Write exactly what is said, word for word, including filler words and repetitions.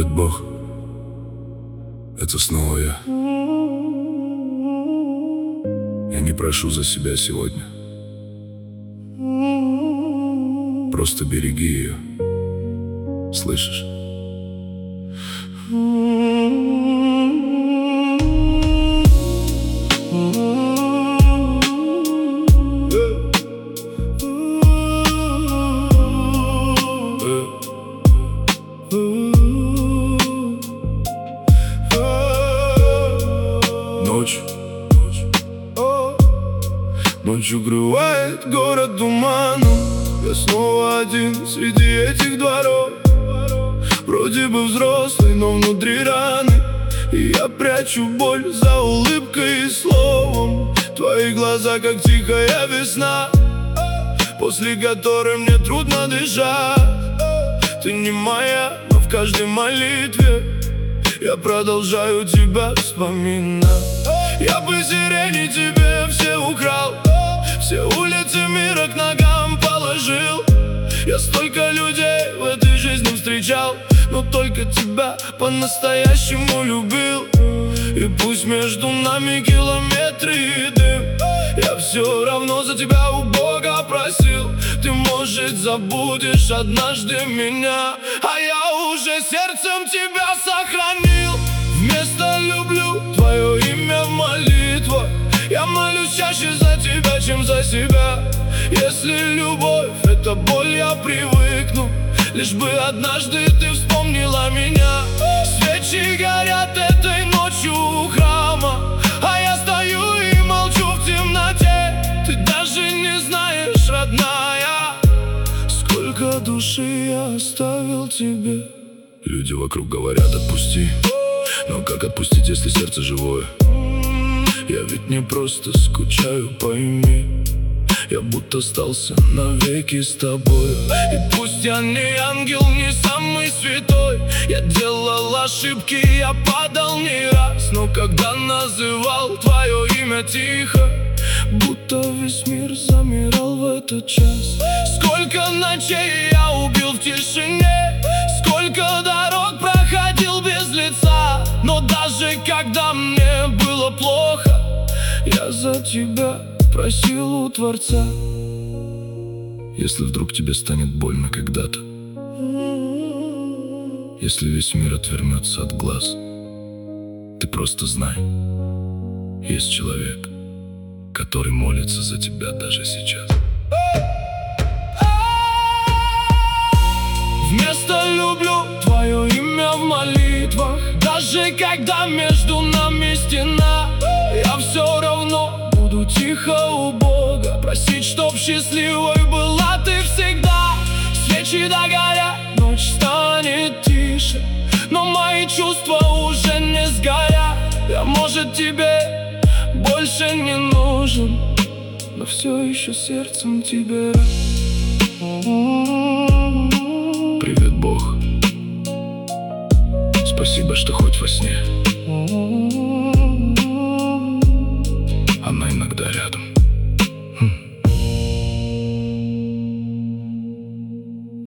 Привет, Бог. Это снова я. Я не прошу за себя сегодня. Просто береги ее. Слышишь? Ночь, ночь укрывает город туманом. Я снова один среди этих дворов. Вроде бы взрослый, но внутри раны. И я прячу боль за улыбкой и словом. Твои глаза, как тихая весна, после которой мне трудно дышать. Ты не моя, но в каждой молитве я продолжаю тебя вспоминать. Я бы сирени тебе все украл, все улицы мира к ногам положил. Я столько людей в этой жизни встречал, но только тебя по-настоящему любил. И пусть между нами километры и дым, я все равно за тебя у Бога просил. Ты, может, забудешь однажды меня, а я уже сердцем тебя сохранил. Вместо «люблю» твое имя в молитвах. Я молюсь чаще за тебя, чем за себя. Если любовь — это боль, я привыкну, лишь бы однажды ты вспомнила меня. Свечи горят этой ночью у храма, а я стою и молчу в темноте. Ты даже не знаешь, родная, сколько души я оставил тебе. Люди вокруг говорят: отпусти. Но как отпустить, если сердце живое? Я ведь не просто скучаю, пойми. Я будто остался навеки с тобой. И пусть я не ангел, не самый святой, я делал ошибки, я падал не раз. Но когда называл твое имя тихо, будто весь мир замирал в этот час. Сколько ночей я убил в тишине, сколько дорог проходил без лица. Но даже когда мне было плохо, я за тебя просил у Творца. Если вдруг тебе станет больно когда-то, если весь мир отвернется от глаз, ты просто знай, есть человек, который молится за тебя даже сейчас. Вместо «люблю» твое имя в молитвах. Даже когда между нами стена, я все равно буду тихо у Бога просить, чтоб счастливой была ты всегда. Свечи догорят, ночь станет тише, но мои чувства уже не сгорят. Я, может, тебе больше не нужен, но все еще сердцем тебе рад. Привет, Бог. Спасибо, что хоть во сне